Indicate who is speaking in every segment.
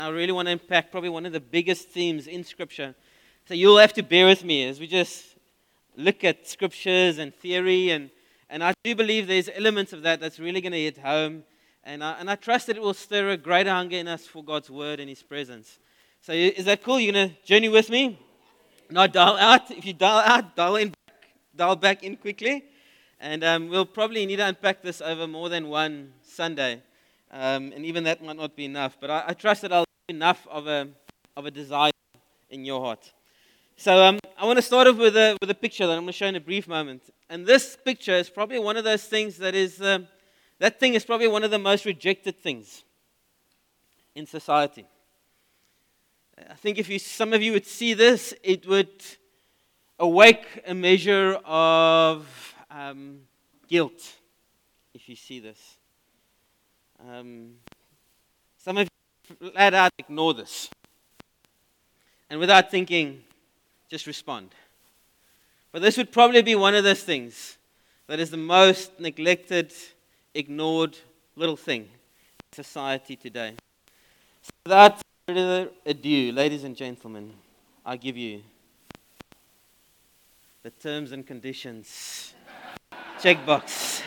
Speaker 1: I really want to unpack probably one of the biggest themes in Scripture. So you'll have to bear with me as we just look at Scriptures and theory. And I do believe there's elements of that that's really going to hit home. And I trust that it will stir a greater hunger in us for God's Word and His presence. So is that cool? You're going to journey with me? Not dial out. If you dial out, dial back in quickly. And we'll probably need to unpack this over more than one Sunday. And even that might not be enough. But I trust that I'll have enough of a desire in your heart. So I want to start off with a picture that I'm going to show in a brief moment. And this picture is probably one of those things that thing is probably one of the most rejected things in society. I think if some of you would see this, it would awake a measure of guilt if you see this. Some of you flat out ignore this. And without thinking, just respond. But this would probably be one of those things that is the most neglected, ignored little thing in society today. So without further ado, ladies and gentlemen, I give you the terms and conditions checkbox.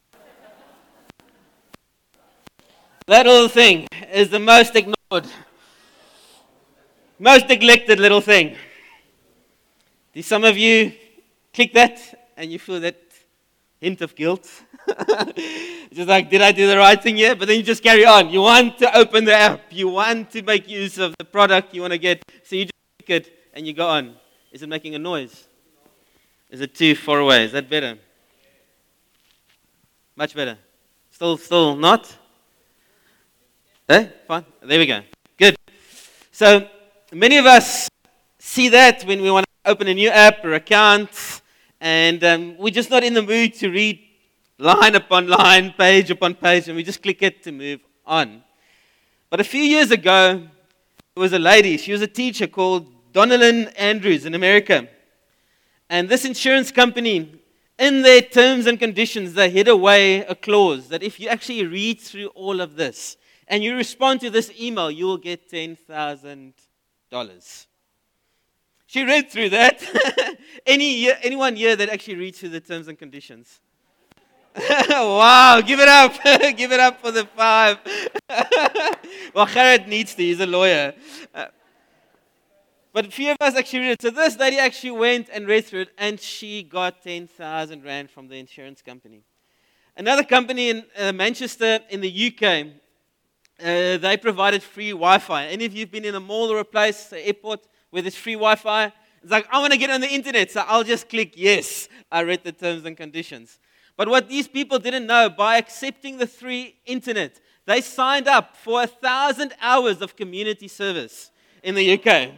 Speaker 1: That little thing is the most ignored, most neglected little thing. Do some of you click that and you feel that hint of guilt? Just like, did I do the right thing here? But then you just carry on. You want to open the app. You want to make use of the product you want to get. So you just click it and you go on. Is it making a noise? Is it too far away? Is that better? Much better. Still not? Fine. There we go. Good. So many of us see that when we want to open a new app or account, and we're just not in the mood to read line upon line, page upon page, and we just click it to move on. But a few years ago, there was a lady. She was a teacher called Donalyn Andrews in America. And this insurance company, in their terms and conditions, they hid away a clause that if you actually read through all of this and you respond to this email, you will get $10,000. She read through that. Anyone here that actually reads through the terms and conditions? Wow, give it up. Give it up for the 5. Well, Gerrit needs to. He's a lawyer. But a few of us actually read it. So this lady actually went and read through it, and she got 10,000 rand from the insurance company. Another company in Manchester in the UK, they provided free Wi-Fi. Any of you have been in a mall or a place, an airport, where there's free Wi-Fi? It's like, I want to get on the internet, so I'll just click yes. I read the terms and conditions. But what these people didn't know, by accepting the free internet, they signed up for 1,000 hours of community service in the UK.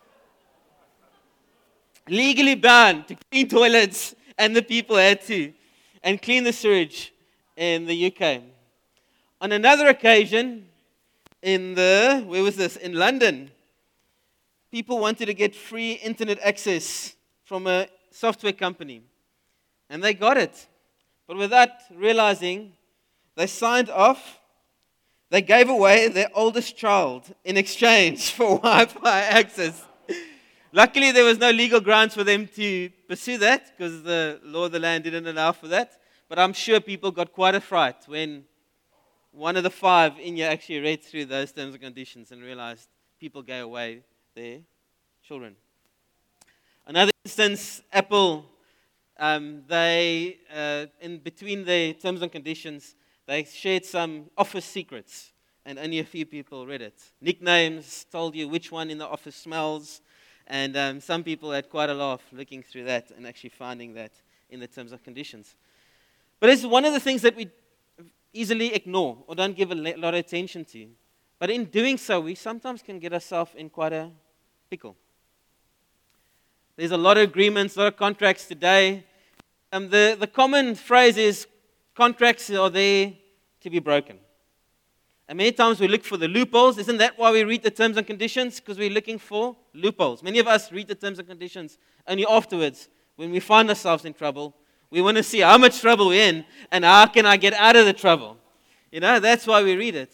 Speaker 1: Legally bound to clean toilets, and the people had to, and clean the sewage in the UK. On another occasion, where was this? In London, people wanted to get free internet access from a software company, and they got it. But without realizing, they signed off. They gave away their oldest child in exchange for Wi-Fi access. Luckily, there was no legal grounds for them to pursue that because the law of the land didn't allow for that. But I'm sure people got quite a fright when one of the 5 in here actually read through those terms and conditions and realized people gave away their children. Another instance, Apple, they, in between the terms and conditions, they shared some office secrets, and only a few people read it. Nicknames told you which one in the office smells. And some people had quite a laugh looking through that and actually finding that in the terms and conditions. But it's one of the things that we easily ignore or don't give a lot of attention to. But in doing so, we sometimes can get ourselves in quite a pickle. There's a lot of agreements, a lot of contracts today. The common phrase is contracts are there to be broken. And many times we look for the loopholes. Isn't that why we read the terms and conditions? Because we're looking for loopholes. Many of us read the terms and conditions only afterwards, when we find ourselves in trouble. We want to see how much trouble we're in and how can I get out of the trouble. That's why we read it.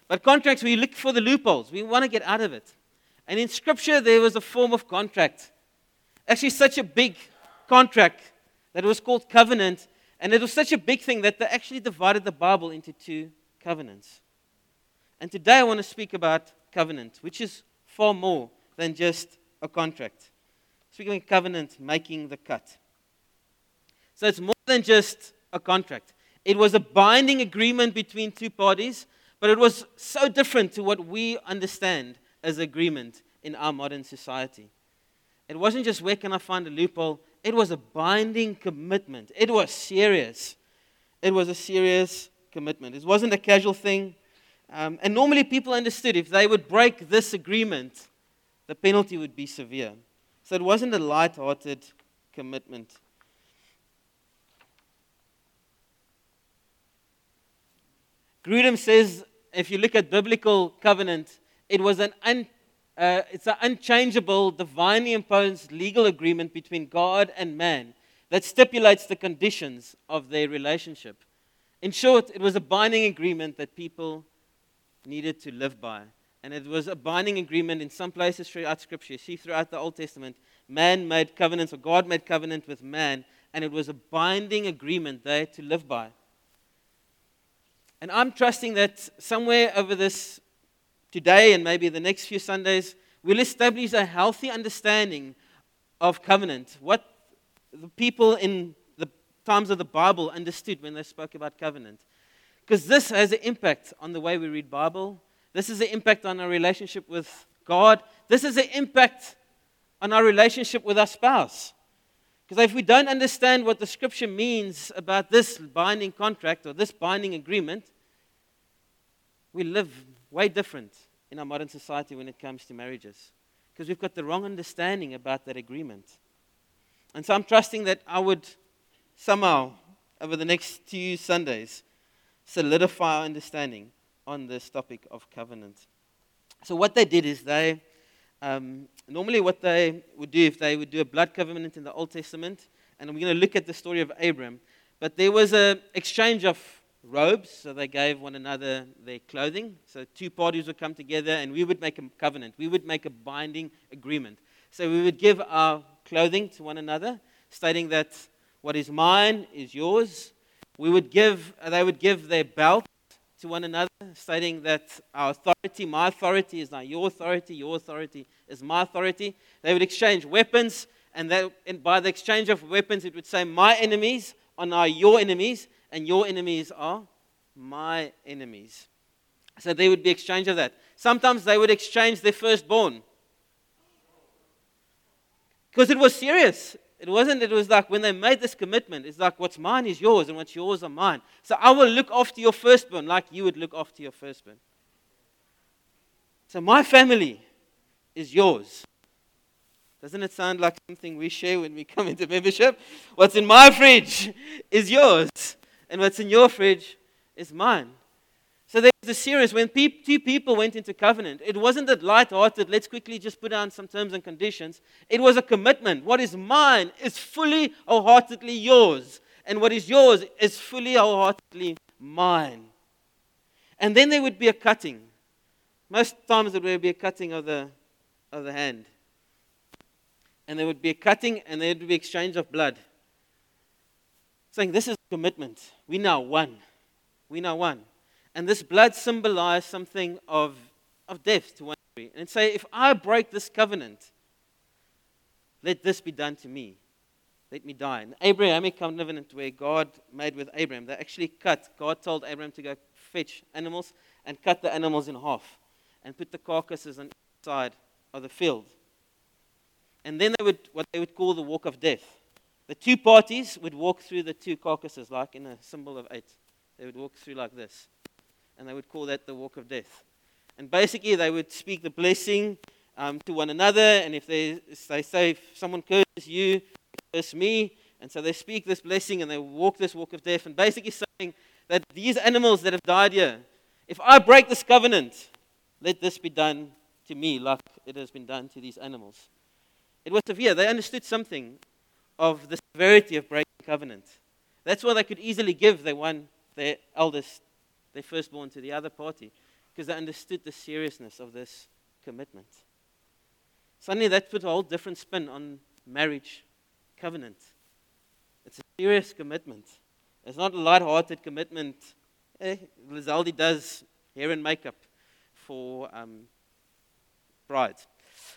Speaker 1: But contracts, we look for the loopholes. We want to get out of it. And in Scripture, there was a form of contract. Actually, such a big contract that it was called covenant. And it was such a big thing that they actually divided the Bible into two covenants. And today I want to speak about covenant, which is far more than just a contract. Speaking of covenant, making the cut. So it's more than just a contract. It was a binding agreement between two parties, but it was so different to what we understand as agreement in our modern society. It wasn't just where can I find a loophole. It was a binding commitment. It was serious. It was a serious commitment. It wasn't a casual thing. And normally people understood if they would break this agreement, the penalty would be severe. So it wasn't a light-hearted commitment. Grudem says, if you look at biblical covenant, it's an unchangeable, divinely imposed legal agreement between God and man that stipulates the conditions of their relationship. In short, it was a binding agreement that people needed to live by. And it was a binding agreement in some places throughout Scripture. You see throughout the Old Testament, man made covenants, or God made covenant with man, and it was a binding agreement they had to live by. And I'm trusting that somewhere over this today and maybe the next few Sundays, we'll establish a healthy understanding of covenant, what the people in the times of the Bible understood when they spoke about covenant. Because this has an impact on the way we read Bible. This has an impact on our relationship with God. This has an impact on our relationship with our spouse. Because if we don't understand what the Scripture means about this binding contract or this binding agreement, we live way different in our modern society when it comes to marriages. Because we've got the wrong understanding about that agreement. And so I'm trusting that I would somehow, over the next 2 Sundays, solidify our understanding on this topic of covenant. So what they did is normally what they would do, if they would do a blood covenant in the Old Testament, and I'm going to look at the story of Abram, but there was an exchange of robes, so they gave one another their clothing. So two parties would come together and we would make a covenant. We would make a binding agreement. So we would give our clothing to one another, stating that what is mine is yours. They would give their belt to one another, stating that our authority, my authority is now your authority is my authority. They would exchange weapons, and by the exchange of weapons, it would say, my enemies are now your enemies, and your enemies are my enemies. So there would be exchange of that. Sometimes they would exchange their firstborn. Because it was serious. It was like when they made this commitment, it's like what's mine is yours and what's yours are mine. So I will look after your firstborn like you would look after your firstborn. So my family is yours. Doesn't it sound like something we share when we come into membership? What's in my fridge is yours, and what's in your fridge is mine. So there was a series when two people went into covenant. It wasn't that light-hearted, let's quickly just put down some terms and conditions. It was a commitment. What is mine is fully, wholeheartedly yours. And what is yours is fully, wholeheartedly mine. And then there would be a cutting. Most times it would be a cutting of the hand. And there would be a cutting and there would be exchange of blood. Saying this is commitment. We now one. We now one. And this blood symbolized something of death to one degree. And say, if I break this covenant, let this be done to me. Let me die. And the Abrahamic covenant where God made with Abraham, they actually cut. God told Abraham to go fetch animals and cut the animals in half and put the carcasses on each side of the field. And then what they would call the walk of death. The two parties would walk through the two carcasses like in a symbol of 8. They would walk through like this. And they would call that the walk of death. And basically they would speak the blessing to one another. And if they say, if someone curses you, curse me. And so they speak this blessing and they walk this walk of death. And basically saying that these animals that have died here, if I break this covenant, let this be done to me like it has been done to these animals. It was severe. They understood something of the severity of breaking covenant. That's why they could easily give their eldest, their firstborn to the other party. because they understood the seriousness of this commitment. Suddenly that put a whole different spin on marriage, covenant. It's a serious commitment. It's not a light-hearted commitment. Lizaldi does hair and makeup for brides.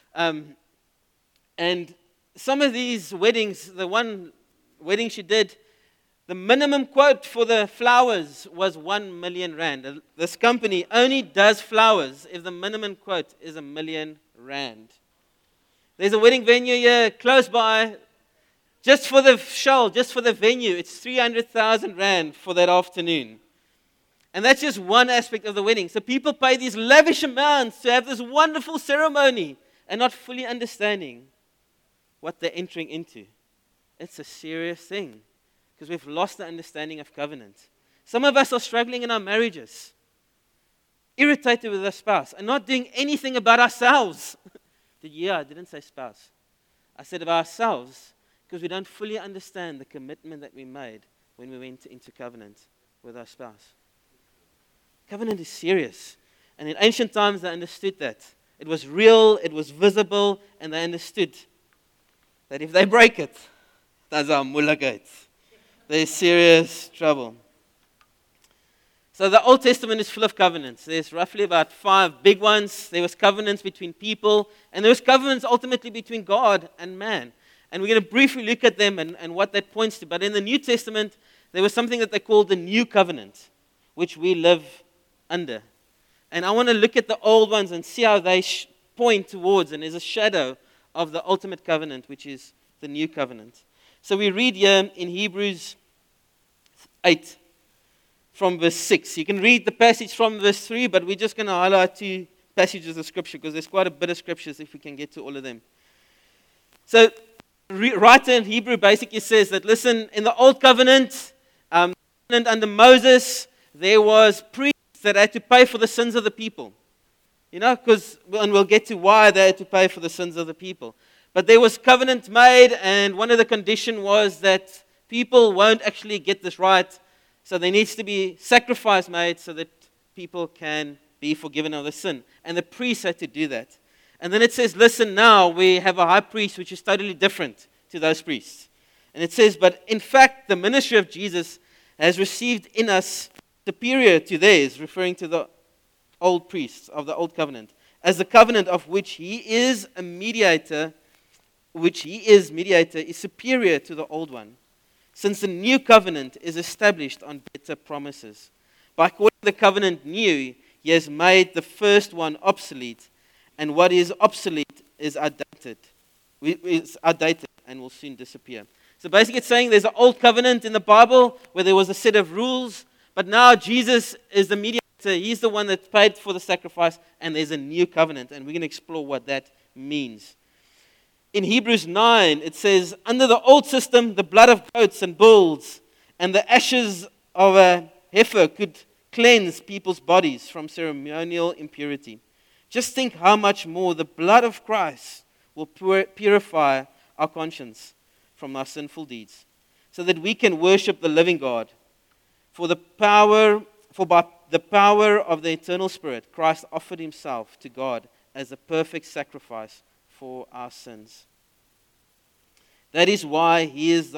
Speaker 1: And some of these weddings, the one wedding she did, the minimum quote for the flowers was 1 million rand. This company only does flowers if the minimum quote is 1 million rand. There's a wedding venue here close by. Just for the show, just for the venue, it's 300,000 rand for that afternoon. And that's just one aspect of the wedding. So people pay these lavish amounts to have this wonderful ceremony and not fully understanding what they're entering into. It's a serious thing because we've lost the understanding of covenant. Some of us are struggling in our marriages, irritated with our spouse and not doing anything about ourselves. I didn't say spouse. I said about ourselves. Because we don't fully understand the commitment that we made when we went into covenant with our spouse. Covenant is serious. And in ancient times, they understood that. It was real, it was visible, and they understood that if they break it, that's our mulagate. There's serious trouble. So the Old Testament is full of covenants. There's roughly about 5 big ones. There was covenants between people, and there was covenants ultimately between God and man. And we're going to briefly look at them and what that points to. But in the New Testament, there was something that they called the New Covenant, which we live under. And I want to look at the old ones and see how they point towards, and there's a shadow of the ultimate covenant, which is the New Covenant. So we read here in Hebrews 8 from verse 6. You can read the passage from verse 3, but we're just going to highlight 2 passages of Scripture because there's quite a bit of Scriptures if we can get to all of them. So writer in Hebrew basically says that, listen, in the Old Covenant, under Moses, there was priests that had to pay for the sins of the people. And we'll get to why they had to pay for the sins of the people. But there was covenant made, and one of the conditions was that people won't actually get this right, so there needs to be sacrifice made so that people can be forgiven of the sin. And the priests had to do that. And then it says, listen, now we have a high priest which is totally different to those priests. And it says, but in fact, the ministry of Jesus has received in us superior to theirs, referring to the old priests of the old covenant, as the covenant of which he is a mediator, is superior to the old one, since the new covenant is established on better promises. By calling the covenant new, he has made the first one obsolete, and what is obsolete is outdated and will soon disappear. So basically it's saying there's an old covenant in the Bible where there was a set of rules, but now Jesus is the mediator. He's the one that paid for the sacrifice, and there's a new covenant, and we're going to explore what that means. In Hebrews 9, it says, under the old system, the blood of goats and bulls and the ashes of a heifer could cleanse people's bodies from ceremonial impurity. Just think how much more the blood of Christ will purify our conscience from our sinful deeds, so that we can worship the living God. For by the power of the eternal Spirit, Christ offered himself to God as a perfect sacrifice for our sins. That is why he is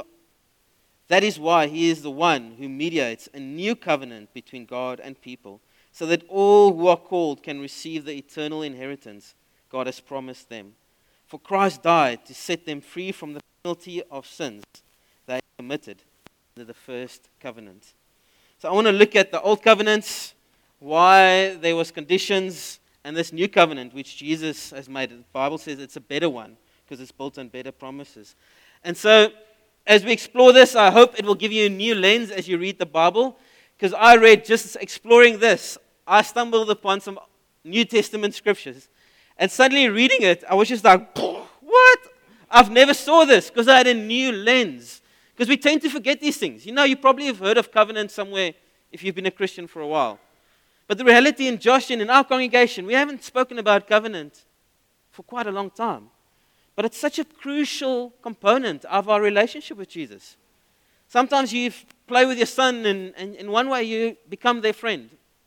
Speaker 1: the one who mediates a new covenant between God and people, so that all who are called can receive the eternal inheritance God has promised them. For Christ died to set them free from the penalty of sins they committed under the first covenant. So I want to look at the old covenants, why there was conditions, and this new covenant which Jesus has made. The Bible says it's a better one because it's built on better promises. And so as we explore this, I hope it will give you a new lens as you read the Bible, because I read, just exploring this, I stumbled upon some New Testament scriptures, and suddenly reading it, I was just like, what? I've never saw this, because I had a new lens. Because we tend to forget these things. You probably have heard of covenant somewhere if you've been a Christian for a while. But the reality in Josh and in our congregation, we haven't spoken about covenant for quite a long time. But it's such a crucial component of our relationship with Jesus. Sometimes you play with your son, and in one way you become their friend.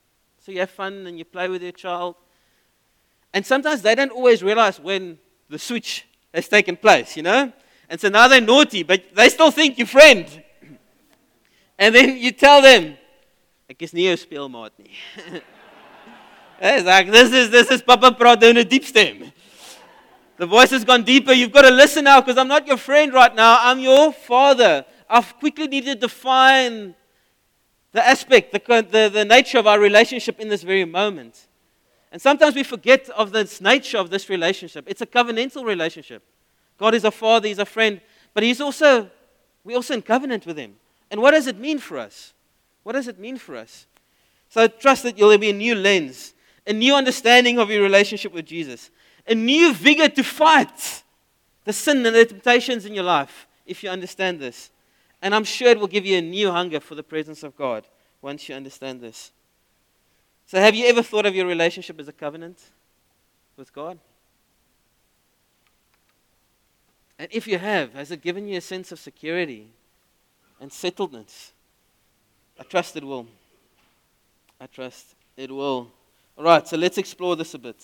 Speaker 1: So you have fun and you play with your child. And sometimes they don't always realize when the switch has taken place, And so now they're naughty, but they still think you're friend. And then you tell them, ek is nie jou speelmaat nie. It's like, this is Papa praat in a deep stem. The voice has gone deeper. You've got to listen now because I'm not your friend right now. I'm your father. I've quickly needed to define the aspect, the nature of our relationship in this very moment. And sometimes we forget of this nature of this relationship. It's a covenantal relationship. God is a father, He's a friend, but we're also in covenant with Him. And what does it mean for us? What does it mean for us? So I trust that there'll be a new lens, a new understanding of your relationship with Jesus, a new vigor to fight the sin and the temptations in your life if you understand this. And I'm sure it will give you a new hunger for the presence of God once you understand this. So have you ever thought of your relationship as a covenant with God? And if you have, has it given you a sense of security and settledness? I trust it will. I trust it will. All right, so let's explore this a bit.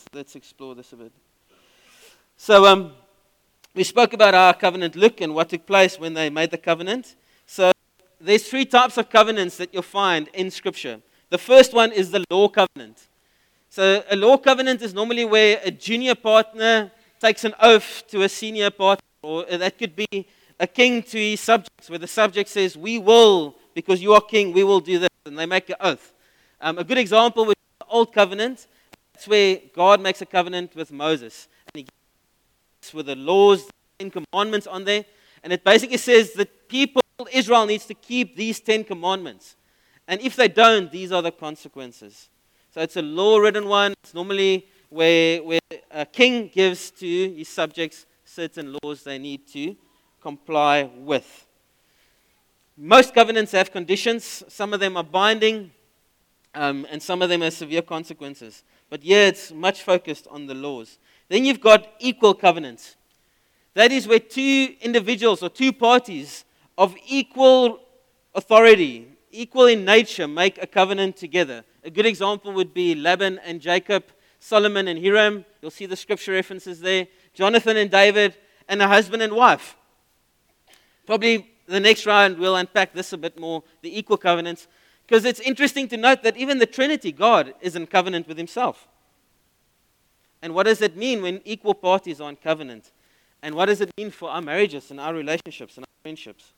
Speaker 1: So we spoke about how our covenant looked and what took place when they made the covenant. So there's 3 types of covenants that you'll find in Scripture. The first one is the law covenant. So a law covenant is normally where a junior partner takes an oath to a senior partner, or that could be a king to his subjects, where the subject says, we will, because you are king, we will do this, and they make an oath. A good example would be the Old Covenant. That's where God makes a covenant with Moses. And He gives with the laws, the 10 commandments on there, and it basically says that people, Israel needs to keep these 10 commandments. And if they don't, these are the consequences. So it's a law-written one. It's normally where a king gives to his subjects certain laws they need to comply with. Most covenants have conditions. Some of them are binding, and some of them have severe consequences. But here it's much focused on the laws. Then you've got equal covenants. That is where 2 individuals or 2 parties of equal authority, equal in nature, make a covenant together. A good example would be Laban and Jacob, Solomon and Hiram. You'll see the scripture references there. Jonathan and David, and a husband and wife. Probably the next round we'll unpack this a bit more, the equal covenants, because it's interesting to note that even the Trinity, God, is in covenant with Himself. And what does it mean when equal parties are in covenant? And what does it mean for our marriages and our relationships and our friendships?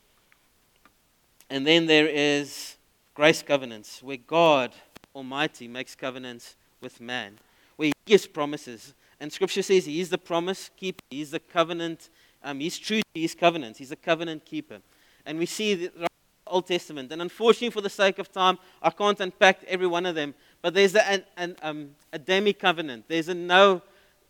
Speaker 1: And then there is grace covenants, where God Almighty makes covenants with man, where He gives promises. And Scripture says He is the promise keeper. He's the covenant. He's true to His covenants. He's a covenant keeper. And we see the Old Testament. And unfortunately, for the sake of time, I can't unpack every one of them. But there's a Adamic covenant. There's a Noah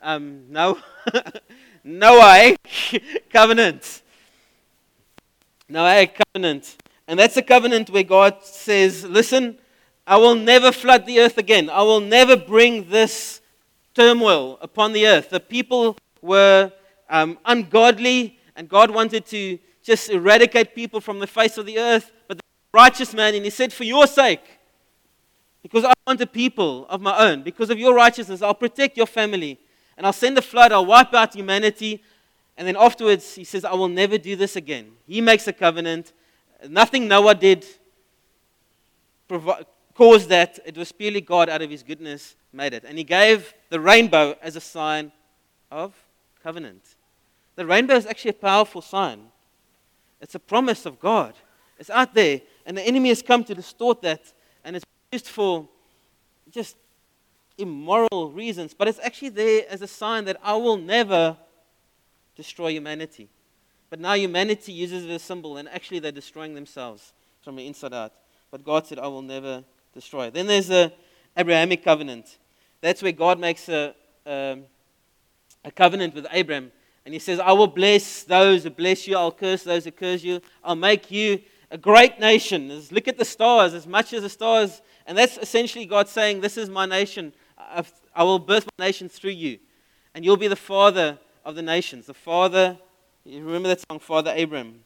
Speaker 1: covenant. Noahic covenant. And that's a covenant where God says, listen, I will never flood the earth again. I will never bring this turmoil upon the earth. The people were ungodly, and God wanted to just eradicate people from the face of the earth. But the righteous man, and He said, for your sake, because I want a people of my own, because of your righteousness, I'll protect your family, and I'll send a flood, I'll wipe out humanity. And then afterwards, He says, I will never do this again. He makes a covenant. Nothing Noah did caused that. It was purely God out of His goodness made it. And He gave the rainbow as a sign of covenant. The rainbow is actually a powerful sign. It's a promise of God. It's out there, and the enemy has come to distort that, and it's used for just immoral reasons. But it's actually there as a sign that I will never destroy humanity. But now humanity uses it as a symbol, and actually they're destroying themselves from the inside out. But God said, I will never destroy. Then there's the Abrahamic covenant. That's where God makes a covenant with Abraham. And He says, I will bless those who bless you. I'll curse those who curse you. I'll make you a great nation. Look at the stars, as much as the stars. And that's essentially God saying, this is my nation. I will birth my nation through you. And you'll be the father of the nations. The father, you remember that song, Father Abraham.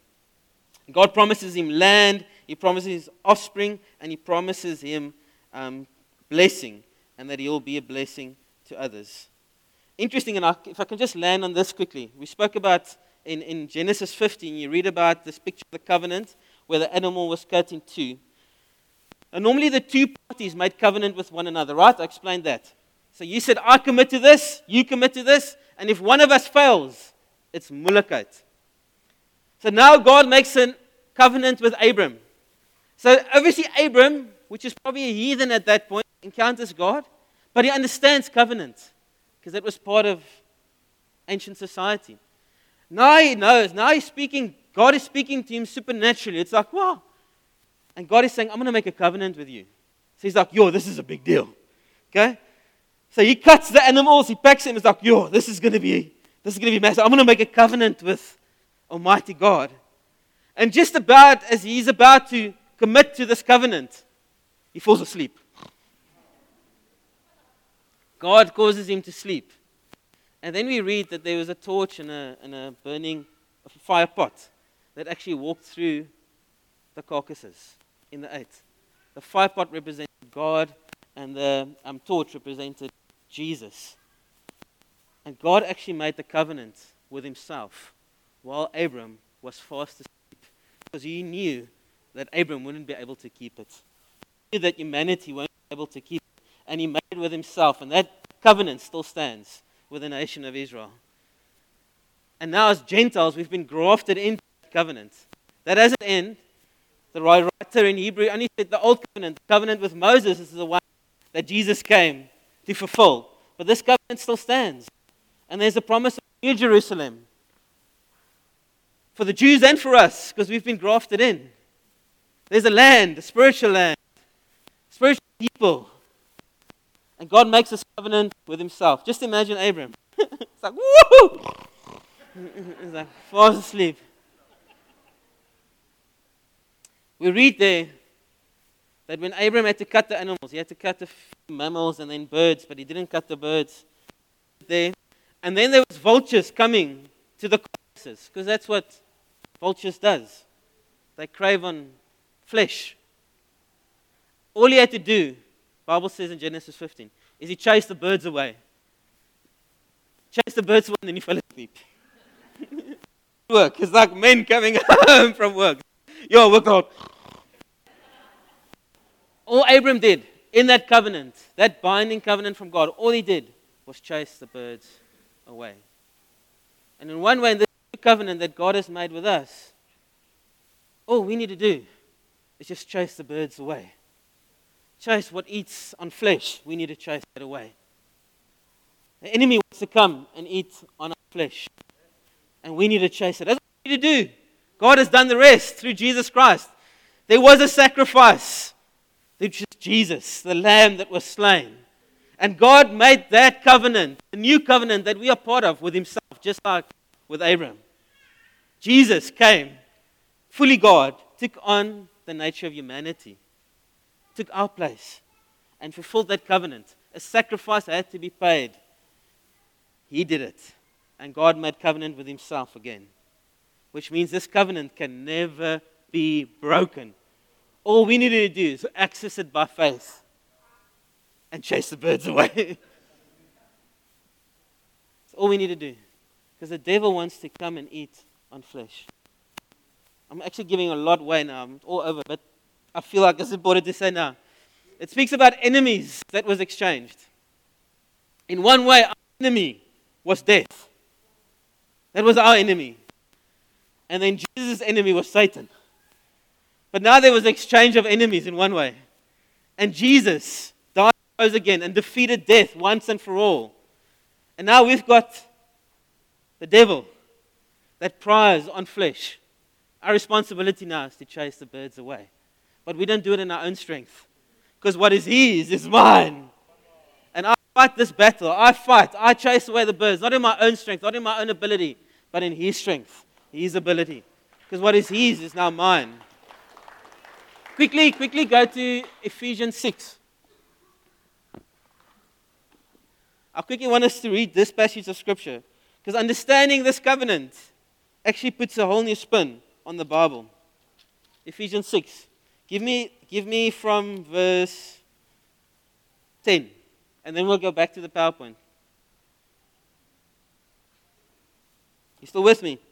Speaker 1: God promises him land. He promises his offspring. And He promises him blessing, and that he will be a blessing to others. Interesting, and if I can just land on this quickly. We spoke about in Genesis 15, you read about this picture of the covenant where the animal was cut in two. And normally the two parties made covenant with one another, right? I explained that. So you said, I commit to this, you commit to this, and if one of us fails, it's mulakot. So now God makes a covenant with Abram. So obviously Abram, which is probably a heathen at that point, encounters God, but he understands covenant because that was part of ancient society. Now he knows, now he's speaking, God is speaking to him supernaturally. It's like, wow. And God is saying, I'm going to make a covenant with you. So he's like, yo, this is a big deal. Okay? So he cuts the animals, he packs them, he's like, yo, this is going to be massive. I'm going to make a covenant with Almighty God. And just about as he's about to commit to this covenant, he falls asleep. God causes him to sleep. And then we read that there was a torch and a burning fire pot that actually walked through the carcasses in the eight. The fire pot represented God, and the torch represented Jesus. And God actually made the covenant with himself while Abram was fast asleep, because he knew that Abram wouldn't be able to keep it. He knew that humanity won't be able to keep it. And he made it with himself, and that covenant still stands with the nation of Israel. And now as Gentiles, we've been grafted into that covenant. That doesn't end. The writer in Hebrew only said the old covenant, the covenant with Moses, is the one that Jesus came to fulfill. But this covenant still stands. And there's a promise of New Jerusalem for the Jews and for us, because we've been grafted in. There's a land, a spiritual people. And God makes this covenant with himself. Just imagine Abram. It's like, woo! He's like, fast asleep. We read there that when Abram had to cut the animals, he had to cut the mammals and then birds, but he didn't cut the birds there. And then there was vultures coming to the carcasses, because that's what vultures does. They crave on flesh. All he had to do, the Bible says in Genesis 15, is he chased the birds away. Chased the birds away and then he fell asleep. Work. It's like men coming home from work. Yo, work out. All Abram did in that covenant, that binding covenant from God, all he did was chase the birds away. And in one way, in this covenant that God has made with us, all we need to do is just chase the birds away. Chase what eats on flesh. We need to chase that away. The enemy wants to come and eat on our flesh. And we need to chase it. That's what we need to do. God has done the rest through Jesus Christ. There was a sacrifice, which is Jesus, the Lamb that was slain. And God made that covenant, the new covenant that we are part of, with himself, just like with Abram. Jesus came, fully God, took on the nature of humanity, took our place, and fulfilled that covenant. A sacrifice had to be paid. He did it. And God made covenant with himself again, which means this covenant can never be broken. All we need to do is access it by faith and chase the birds away. That's all we need to do. Because the devil wants to come and eat on flesh. I'm actually giving a lot away now. I'm all over, but I feel like it's important to say now. It speaks about enemies that was exchanged. In one way, our enemy was death. That was our enemy. And then Jesus' enemy was Satan. But now there was an exchange of enemies in one way. And Jesus died and rose again and defeated death once and for all. And now we've got the devil that pries on flesh. Our responsibility now is to chase the birds away. But we don't do it in our own strength. Because what is his is mine. And I fight this battle. I chase away the birds. Not in my own strength, not in my own ability, but in his strength, his ability. Because what is his is now mine. Quickly go to Ephesians 6. I quickly want us to read this passage of Scripture. Because understanding this covenant actually puts a whole new spin on the Bible. Ephesians 6. Give me from verse 10. And then we'll go back to the PowerPoint. You still with me?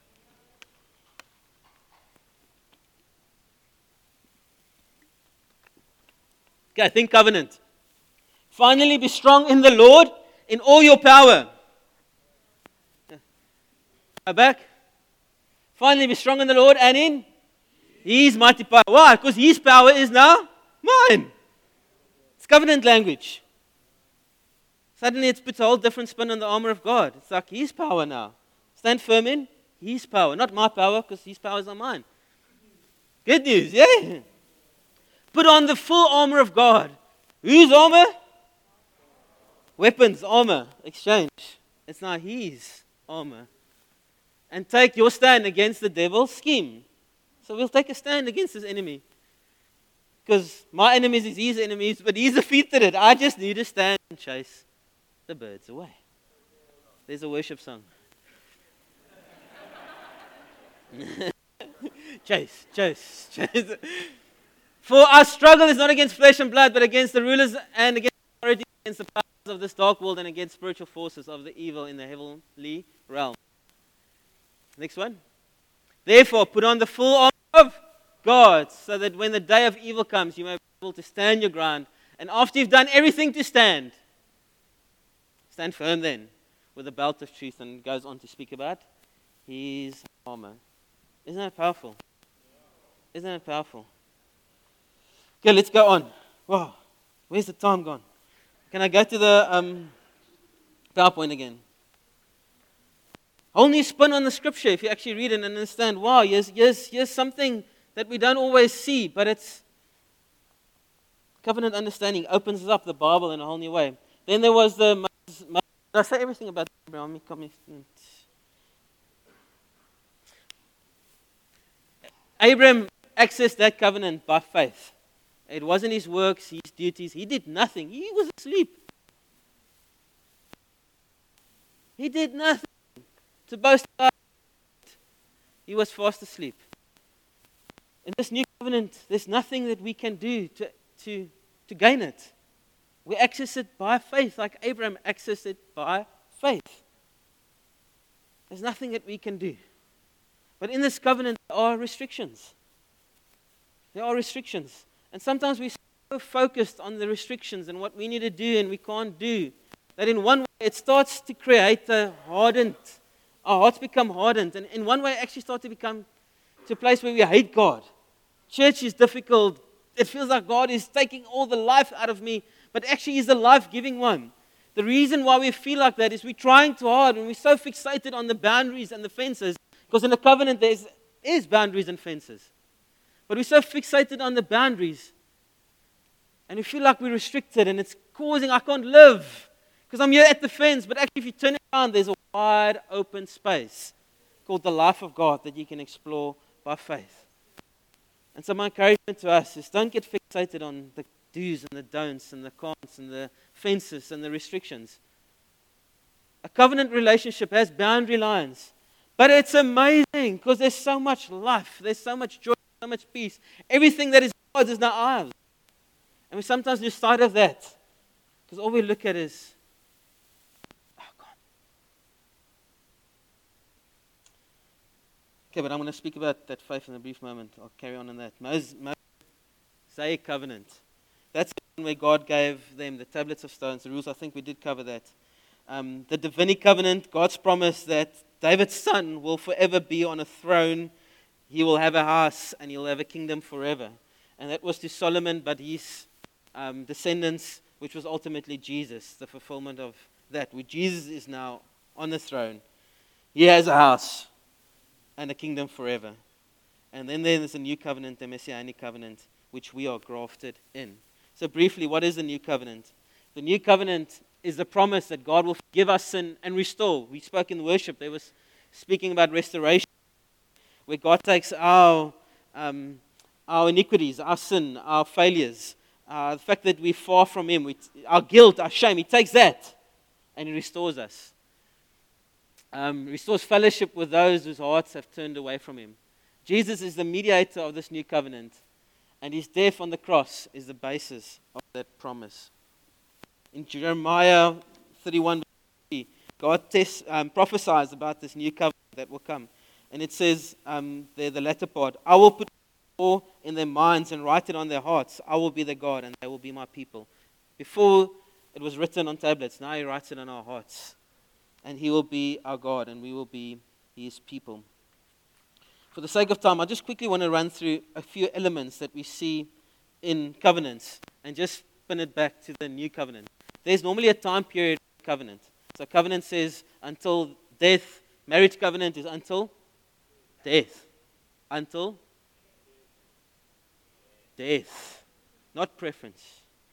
Speaker 1: Okay, think covenant. Finally, be strong in the Lord in all your power. Go back. Finally, be strong in the Lord and in His mighty power. Why? Because His power is now mine. It's covenant language. Suddenly, it puts a whole different spin on the armor of God. It's like His power now. Stand firm in His power, not my power, because His power is not mine. Good news, yeah? Put on the full armor of God. Whose armor? Weapons, armor, exchange. It's now His armor. And take your stand against the devil's scheme. So we'll take a stand against his enemy. Because my enemies is his enemies, but he's defeated it. I just need to stand and chase the birds away. There's a worship song. Chase. For our struggle is not against flesh and blood, but against the rulers and against the authorities, against the powers of this dark world, and against spiritual forces of the evil in the heavenly realm. Next one. Therefore, put on the full armor of God, so that when the day of evil comes, you may be able to stand your ground. And after you've done everything to stand, stand firm then, with the belt of truth, and goes on to speak about His armor. Isn't that powerful? Isn't that powerful? Okay, let's go on. Wow, where's the time gone? Can I go to the PowerPoint again? Whole new spin on the scripture if you actually read it and understand, wow, here's something that we don't always see, but it's covenant understanding opens up the Bible in a whole new way. Then there was the, did I say everything about Abraham? Abraham accessed that covenant by faith. It wasn't his works, his duties. He did nothing. He was asleep. He did nothing to boast about. He was fast asleep. In this new covenant, there's nothing that we can do to gain it. We access it by faith, like Abraham accessed it by faith. There's nothing that we can do. But in this covenant, there are restrictions. There are restrictions. And sometimes we're so focused on the restrictions and what we need to do and we can't do, that in one way it starts to create a hardened, our hearts become hardened. And in one way, actually start to become to a place where we hate God. Church is difficult. It feels like God is taking all the life out of me, but actually He's the life-giving one. The reason why we feel like that is we're trying too hard and we're so fixated on the boundaries and the fences, because in the covenant there is boundaries and fences. But we're so fixated on the boundaries and we feel like we're restricted and it's causing, I can't live because I'm here at the fence. But actually if you turn it around, there's a wide open space called the life of God that you can explore by faith. And so my encouragement to us is don't get fixated on the do's and the don'ts and the can'ts and the fences and the restrictions. A covenant relationship has boundary lines. But it's amazing because there's so much life, there's so much joy, so much peace. Everything that is God's is not ours. And we sometimes lose sight of that because all we look at is, oh God. Okay, but I'm going to speak about that faith in a brief moment. I'll carry on that. Mosaic covenant. That's the one where God gave them the tablets of stones, the rules. I think we did cover that. The Davidic covenant, God's promise that David's son will forever be on a throne. He will have a house and he'll have a kingdom forever. And that was to Solomon, but his descendants, which was ultimately Jesus, the fulfillment of that, where Jesus is now on the throne. He has a house and a kingdom forever. And then there's a new covenant, the Messianic covenant, which we are grafted in. So briefly, what is the new covenant? The new covenant is the promise that God will forgive us sin and restore. We spoke in worship. They was speaking about restoration, where God takes our iniquities, our sin, our failures, the fact that we're far from Him, our guilt, our shame. He takes that and He restores us. Restores fellowship with those whose hearts have turned away from Him. Jesus is the mediator of this new covenant, and His death on the cross is the basis of that promise. In Jeremiah 31, God prophesies about this new covenant that will come. And it says, there, the latter part, I will put law in their minds and write it on their hearts. I will be their God and they will be my people. Before it was written on tablets, now he writes it on our hearts. And he will be our God and we will be his people. For the sake of time, I just quickly want to run through a few elements that we see in covenants and just spin it back to the new covenant. There's normally a time period of covenant. So covenant says until death. Marriage covenant is until death. Until death. Not preference.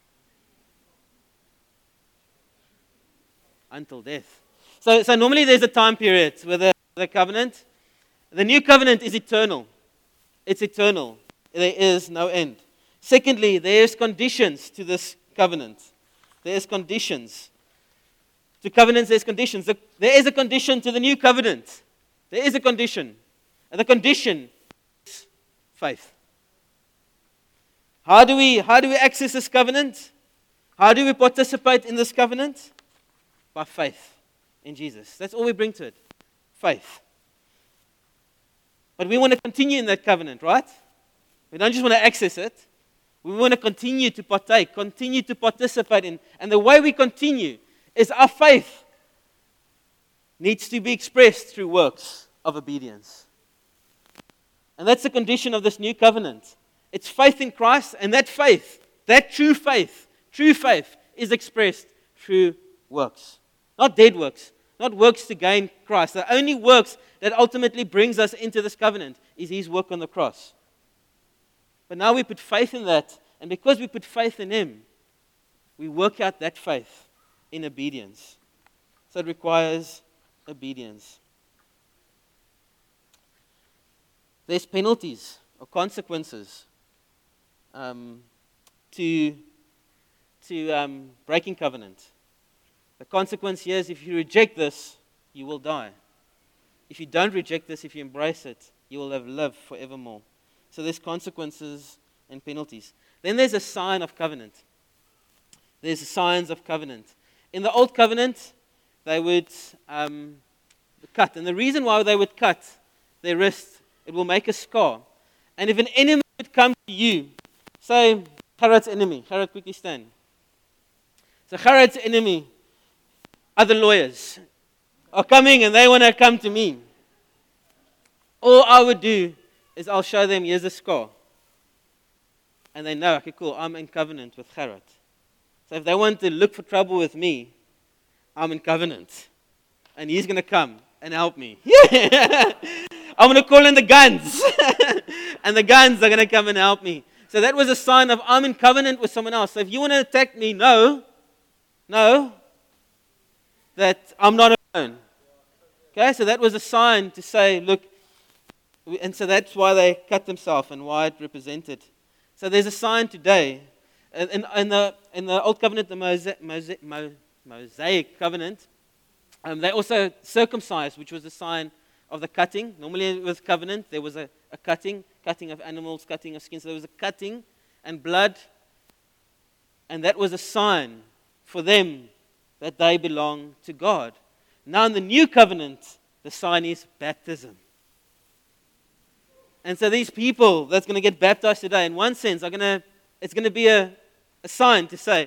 Speaker 1: Until death. So normally there's a time period with the covenant. The new covenant is eternal. It's eternal. There is no end. Secondly, there's conditions to this covenant. There's conditions. To covenants, there's conditions. There is a condition to the new covenant. There is a condition. And the condition is faith. How do we access this covenant? How do we participate in this covenant? By faith in Jesus. That's all we bring to it. Faith. But we want to continue in that covenant, right? We don't just want to access it. We want to continue to partake, continue to participate in. And the way we continue is our faith needs to be expressed through works of obedience. And that's the condition of this new covenant. It's faith in Christ, and that faith, that true faith is expressed through works. Not dead works, not works to gain Christ. The only works that ultimately brings us into this covenant is his work on the cross. But now we put faith in that, and because we put faith in him, we work out that faith in obedience. So it requires obedience. There's penalties or consequences to breaking covenant. The consequence here is if you reject this, you will die. If you don't reject this, if you embrace it, you will have lived forevermore. So there's consequences and penalties. Then there's a sign of covenant. There's signs of covenant. In the old covenant, they would cut. And the reason why they would cut their wrist, it will make a scar. And if an enemy would come to you, say Gerard's enemy. Gerard, quickly stand. So Gerard's enemy, other lawyers, are coming and they want to come to me. All I would do is I'll show them, here's a scar. And they know, okay, cool, I'm in covenant with Gerard. So if they want to look for trouble with me, I'm in covenant. And he's going to come and help me. I'm going to call in the guns. And the guns are going to come and help me. So that was a sign of I'm in covenant with someone else. So if you want to attack me, know that I'm not alone. Okay, so that was a sign to say, look, and so that's why they cut themselves and why it represented. So there's a sign today. In the Old Covenant, the Mosaic Covenant, they also circumcised, which was a sign of the cutting. Normally with covenant, there was a cutting of animals, cutting of skin. So there was a cutting and blood, and that was a sign for them that they belong to God. Now in the new covenant, the sign is baptism. And so these people that's going to get baptized today, in one sense, it's going to be a sign to say,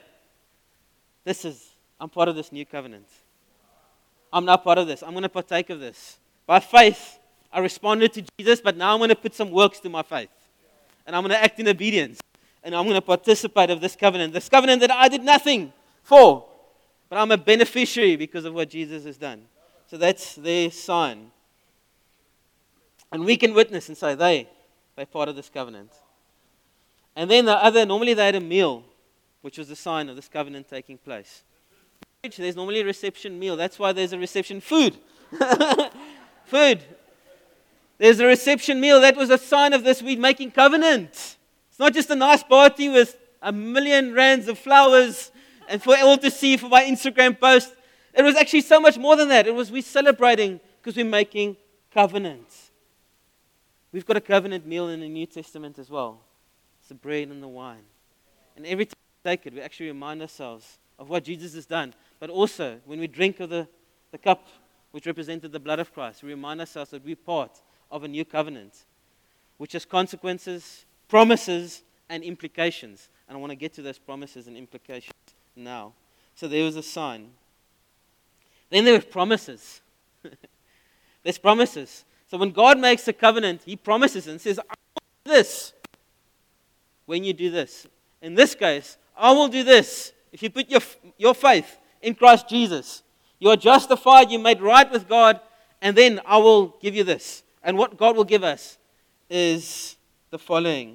Speaker 1: I'm part of this new covenant. I'm now part of this. I'm going to partake of this. By faith, I responded to Jesus, but now I'm going to put some works to my faith. And I'm going to act in obedience. And I'm going to participate of this covenant that I did nothing for. But I'm a beneficiary because of what Jesus has done. So that's their sign. And we can witness and say, they're part of this covenant. And then normally they had a meal, which was a sign of this covenant taking place. There's normally a reception meal. That's why there's a reception food. Food. There's a reception meal. That was a sign of this, we're making covenant. It's not just a nice party with 1 million rands of flowers and for all to see for my Instagram post. It was actually so much more than that. We're celebrating because we're making covenant. We've got a covenant meal in the New Testament as well. It's the bread and the wine. And every time we take it, we actually remind ourselves of what Jesus has done. But also, when we drink of the cup, which represented the blood of Christ, we remind ourselves that we're part of a new covenant, which has consequences, promises, and implications. And I want to get to those promises and implications now. So there was a sign. Then there were promises. There's promises. So when God makes a covenant, He promises and says, I will do this when you do this. In this case, I will do this. If you put your faith in Christ Jesus, you are justified, you're made right with God, and then I will give you this. And what God will give us is the following.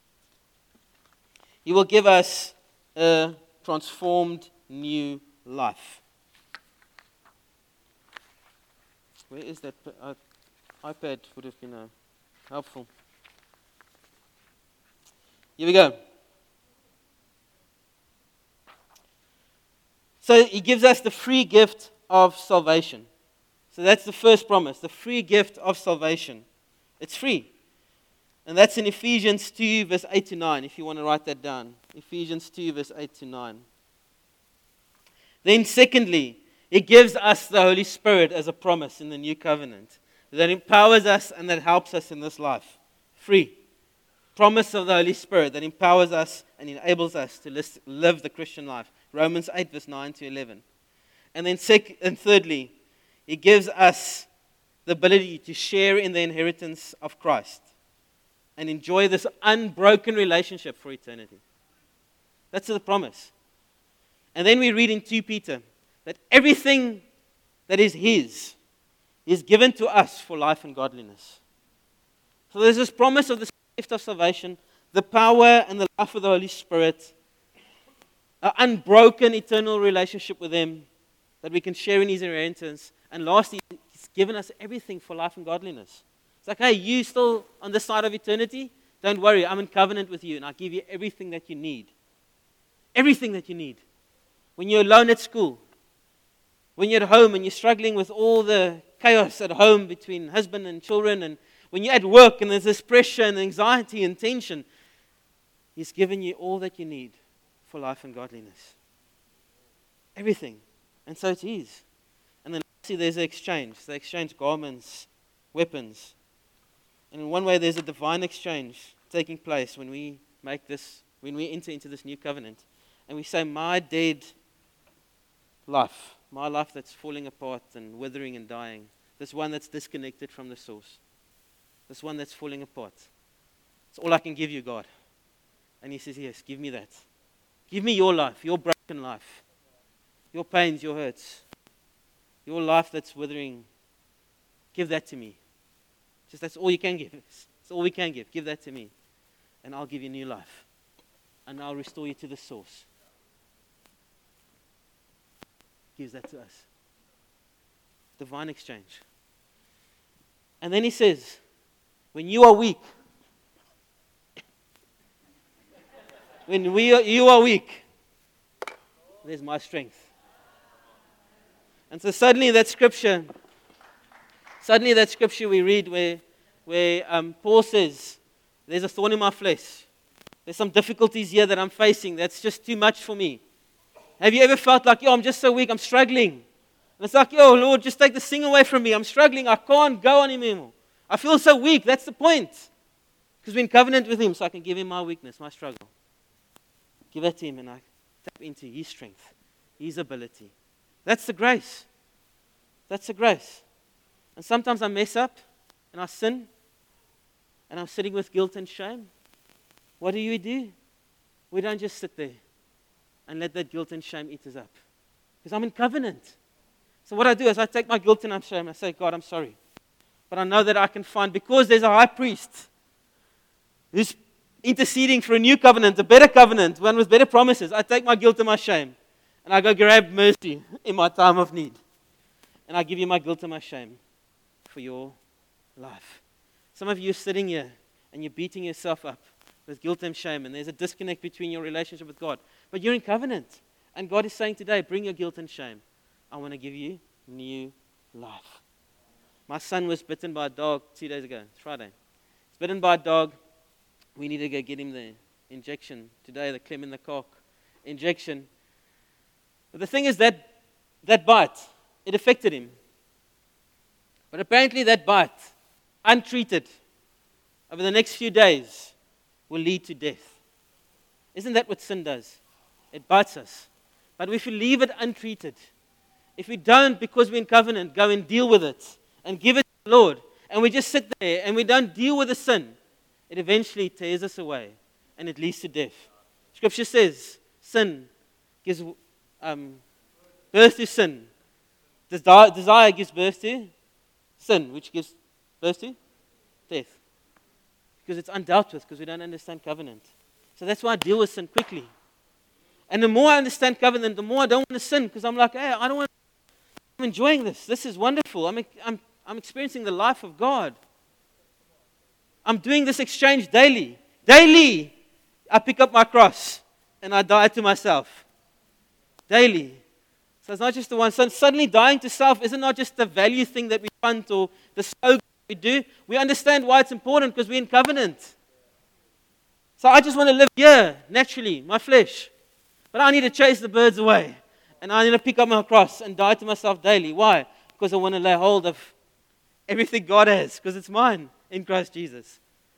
Speaker 1: He will give us a transformed new life. Where is that? iPad would have been helpful. Here we go. So He gives us the free gift of salvation. So that's the first promise, the free gift of salvation. It's free. And that's in Ephesians 2, verse 8 to 9, if you want to write that down. Ephesians 2, verse 8 to 9. Then secondly, He gives us the Holy Spirit as a promise in the new covenant that empowers us and that helps us in this life. Free. Promise of the Holy Spirit that empowers us and enables us to live the Christian life. Romans 8, verse 9 to 11. And then thirdly, He gives us the ability to share in the inheritance of Christ and enjoy this unbroken relationship for eternity. That's the promise. And then we read in 2 Peter that everything that is His is given to us for life and godliness. So there's this promise of the gift of salvation, the power and the life of the Holy Spirit, an unbroken eternal relationship with Him that we can share in His inheritance. And lastly, He's given us everything for life and godliness. It's like, hey, you still on this side of eternity? Don't worry, I'm in covenant with you and I'll give you everything that you need. Everything that you need. When you're alone at school, when you're at home and you're struggling with all the chaos at home between husband and children, and when you're at work and there's this pressure and anxiety and tension, He's given you all that you need for life and godliness. Everything. And so it is. And then lastly, there's an exchange. They exchange garments, weapons. And in one way, there's a divine exchange taking place when we enter into this new covenant. And we say, my dead life, my life that's falling apart and withering and dying, this one that's disconnected from the source, this one that's falling apart, it's all I can give you, God. And He says, yes, give me that. Give me your life, your broken life, your pains, your hurts, your life that's withering. Give that to me. Just that's all you can give. It's all we can give. Give that to me. And I'll give you new life. And I'll restore you to the source. Gives that to us. Divine exchange. And then He says, when you are weak, you are weak, there's my strength. And so suddenly that scripture we read where Paul says, there's a thorn in my flesh. There's some difficulties here that I'm facing. That's just too much for me. Have you ever felt like, I'm just so weak, I'm struggling? And it's like, Lord, just take this thing away from me. I'm struggling, I can't go on anymore. I feel so weak. That's the point. Because we're in covenant with Him, so I can give Him my weakness, my struggle. Give that to Him and I tap into His strength, His ability. That's the grace. That's the grace. And sometimes I mess up and I sin and I'm sitting with guilt and shame. What do? We don't just sit there and let that guilt and shame eat us up. Because I'm in covenant. So what I do is I take my guilt and shame and I say, God, I'm sorry. But I know that I can find, because there's a high priest who's interceding for a new covenant, a better covenant, one with better promises. I take my guilt and my shame and I go grab mercy in my time of need. And I give you my guilt and my shame for your life. Some of you are sitting here and you're beating yourself up with guilt and shame, and there's a disconnect between your relationship with God. But you're in covenant. And God is saying today, bring your guilt and shame. I want to give you new life. My son was bitten by a dog 2 days ago. It's Friday. He's bitten by a dog. We need to go get him the injection today, the Clem in the cock injection. But the thing is that bite, it affected him. But apparently that bite, untreated, over the next few days, will lead to death. Isn't that what sin does? It bites us. But if we leave it untreated, if we don't, because we're in covenant, go and deal with it and give it to the Lord, and we just sit there and we don't deal with the sin, it eventually tears us away and it leads to death. Scripture says sin gives birth to sin. Desire gives birth to sin, which gives birth to death. Because it's undealt with, because we don't understand covenant. So that's why I deal with sin quickly. And the more I understand covenant, the more I don't want to sin, because I'm like, hey, I'm enjoying this. This is wonderful. I'm experiencing the life of God. I'm doing this exchange daily. Daily, I pick up my cross and I die to myself. Daily. So it's not just the one. So suddenly dying to self isn't not just the value thing that we want or the slogan we do. We understand why it's important because we're in covenant. So I just want to live here, naturally, my flesh. But I need to chase the birds away. And I need to pick up my cross and die to myself daily. Why? Because I want to lay hold of everything God has, because it's mine in Christ Jesus.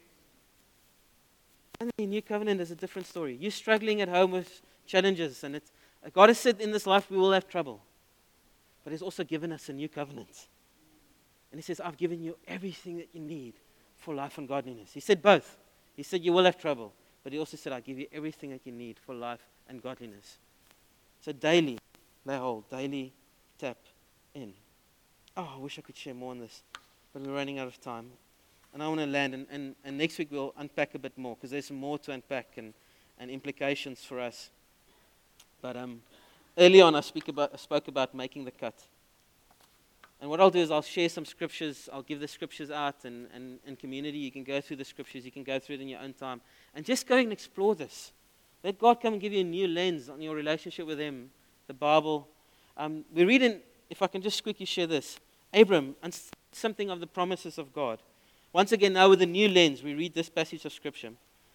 Speaker 1: And the new covenant is a different story. You're struggling at home with challenges, and God has said in this life we will have trouble. But He's also given us a new covenant. And He says, I've given you everything that you need for life and godliness. He said both. He said you will have trouble, but He also said, I give you everything that you need for life and godliness. So daily, lay hold, daily tap in. Oh, I wish I could share more on this, but we're running out of time. And I want to land, and next week we'll unpack a bit more, because there's some more to unpack and implications for us. But early on I spoke about making the cut. And what I'll do is I'll share some scriptures. I'll give the scriptures out, and community, you can go through the scriptures. You can go through it in your own time. And just go and explore this. Let God come and give you a new lens on your relationship with Him, the Bible. We read in, if I can just quickly share this, Abram, and something of the promises of God. Once again, now with a new lens, we read this passage of Scripture.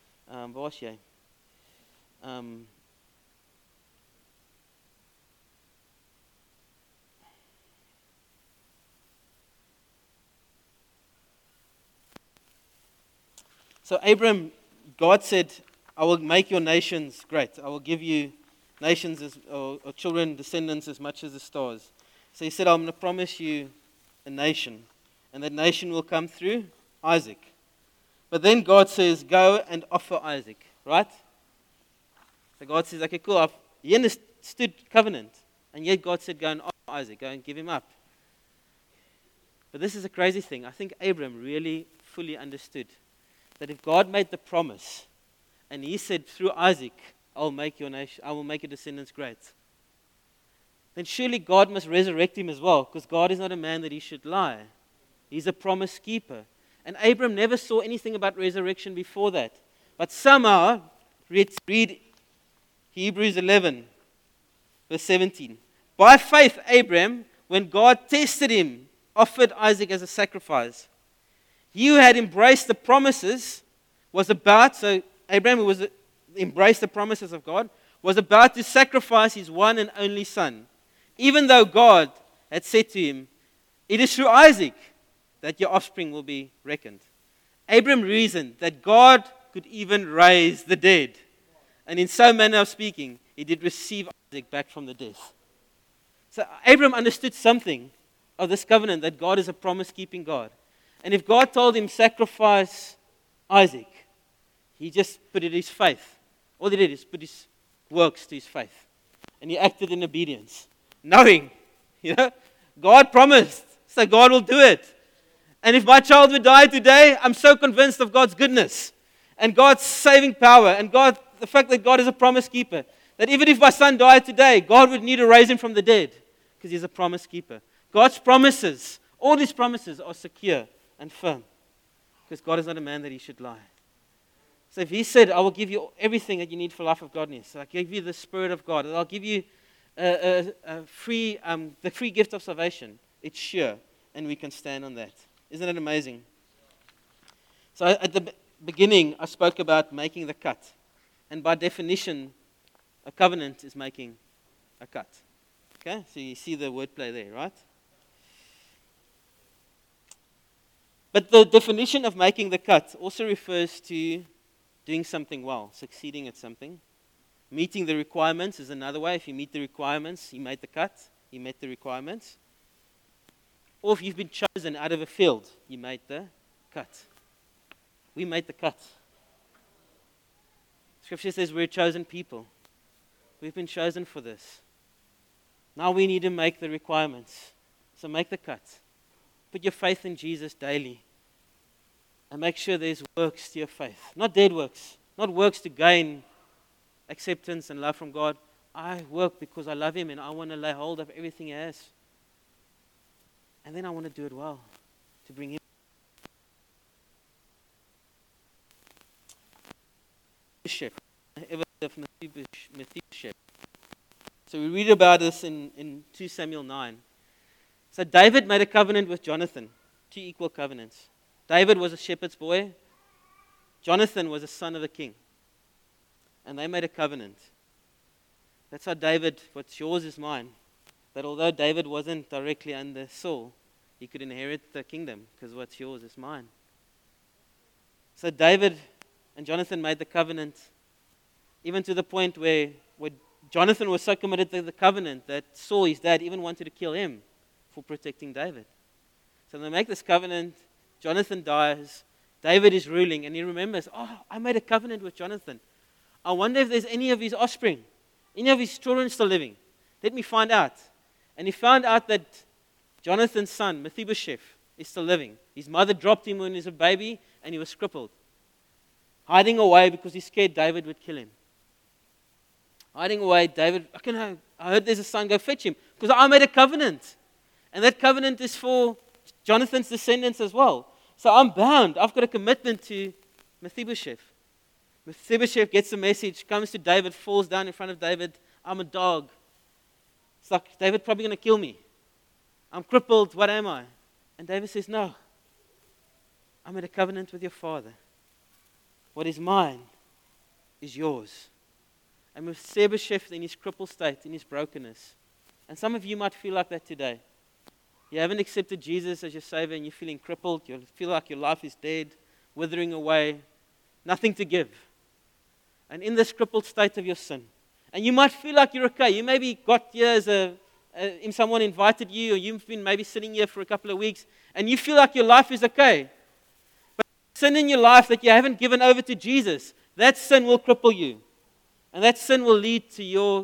Speaker 1: So Abram, God said, I will make your nations great. I will give you nations or children, descendants as much as the stars. So He said, I'm going to promise you a nation. And that nation will come through Isaac. But then God says, go and offer Isaac. Right? So God says, okay, cool. He understood covenant. And yet God said, go and offer Isaac. Go and give him up. But this is a crazy thing. I think Abram really fully understood that if God made the promise, and He said through Isaac, I will make your descendants great, then surely God must resurrect him as well, because God is not a man that He should lie. He's a promise keeper. And Abram never saw anything about resurrection before that. But somehow, read Hebrews 11, verse 17. By faith, Abram, when God tested him, offered Isaac as a sacrifice. He who had embraced the promises so Abraham, who embraced the promises of God, was about to sacrifice his one and only son, even though God had said to him, it is through Isaac that your offspring will be reckoned. Abraham reasoned that God could even raise the dead. And in so manner of speaking, he did receive Isaac back from the dead. So Abraham understood something of this covenant, that God is a promise-keeping God. And if God told him sacrifice Isaac, he just put it his faith. All he did is put his works to his faith. And he acted in obedience, knowing, God promised, so God will do it. And if my child would die today, I'm so convinced of God's goodness and God's saving power and the fact that God is a promise keeper, that even if my son died today, God would need to raise him from the dead because He's a promise keeper. God's promises, all His promises are secure and firm because God is not a man that He should lie. So if He said, I will give you everything that you need for life of godliness, I'll give you the Spirit of God, I'll give you the free gift of salvation, it's sure, and we can stand on that. Isn't it amazing? So at the beginning, I spoke about making the cut. And by definition, a covenant is making a cut. Okay, so you see the wordplay there, right? But the definition of making the cut also refers to doing something well, succeeding at something. Meeting the requirements is another way. If you meet the requirements, you made the cut, you met the requirements. Or if you've been chosen out of a field, you made the cut. We made the cut. Scripture says we're a chosen people. We've been chosen for this. Now we need to make the requirements. So make the cut. Put your faith in Jesus daily. And make sure there's works to your faith. Not dead works. Not works to gain acceptance and love from God. I work because I love Him and I want to lay hold of everything He has. And then I want to do it well. To bring Him. Mephibosheth. So we read about this in 2 Samuel 9. So David made a covenant with Jonathan. 2 equal covenants. David was a shepherd's boy. Jonathan was a son of the king. And they made a covenant. That's how David, what's yours is mine. That although David wasn't directly under Saul, he could inherit the kingdom because what's yours is mine. So David and Jonathan made the covenant, even to the point where Jonathan was so committed to the covenant that Saul, his dad, even wanted to kill him for protecting David. So they make this covenant. Jonathan dies. David is ruling, and he remembers, I made a covenant with Jonathan. I wonder if there's any of his offspring, any of his children still living. Let me find out. And he found out that Jonathan's son, Mephibosheth, is still living. His mother dropped him when he was a baby, and he was crippled. Hiding away because he scared David would kill him. Hiding away, David, I heard there's a son, go fetch him. Because I made a covenant. And that covenant is for Jonathan's descendants as well. So I'm bound. I've got a commitment to Mephibosheth. Mephibosheth gets the message, comes to David, falls down in front of David. I'm a dog. It's like, David's probably going to kill me. I'm crippled. What am I? And David says, no. I made a covenant with your father. What is mine is yours. And Mephibosheth in his crippled state, in his brokenness. And some of you might feel like that today. You haven't accepted Jesus as your Savior and you're feeling crippled. You feel like your life is dead, withering away, nothing to give. And in this crippled state of your sin, and you might feel like you're okay. You maybe got here as if someone invited you, or you've been maybe sitting here for a couple of weeks, and you feel like your life is okay. But sin in your life that you haven't given over to Jesus, that sin will cripple you. And that sin will lead to your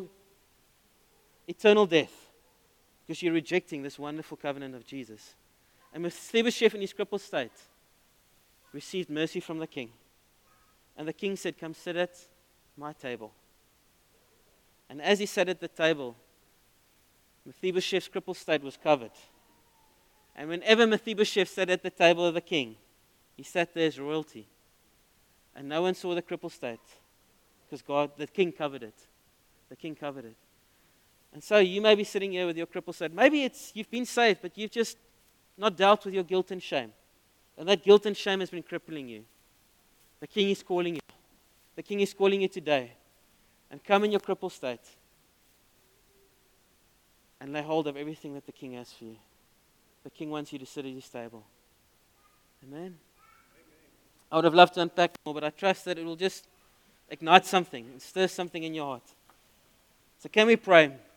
Speaker 1: eternal death. Because you're rejecting this wonderful covenant of Jesus. And Mephibosheth in his crippled state received mercy from the king. And the king said, come sit at my table. And as he sat at the table, Mephibosheth's crippled state was covered. And whenever Mephibosheth sat at the table of the king, he sat there as royalty. And no one saw the crippled state. Because the king covered it. The king covered it. And so you may be sitting here with your crippled state. Maybe you've been saved, but you've just not dealt with your guilt and shame. And that guilt and shame has been crippling you. The king is calling you. The king is calling you today. And come in your crippled state. And lay hold of everything that the king has for you. The king wants you to sit at his table. Amen? I would have loved to unpack more, but I trust that it will just ignite something and stir something in your heart. So can we pray?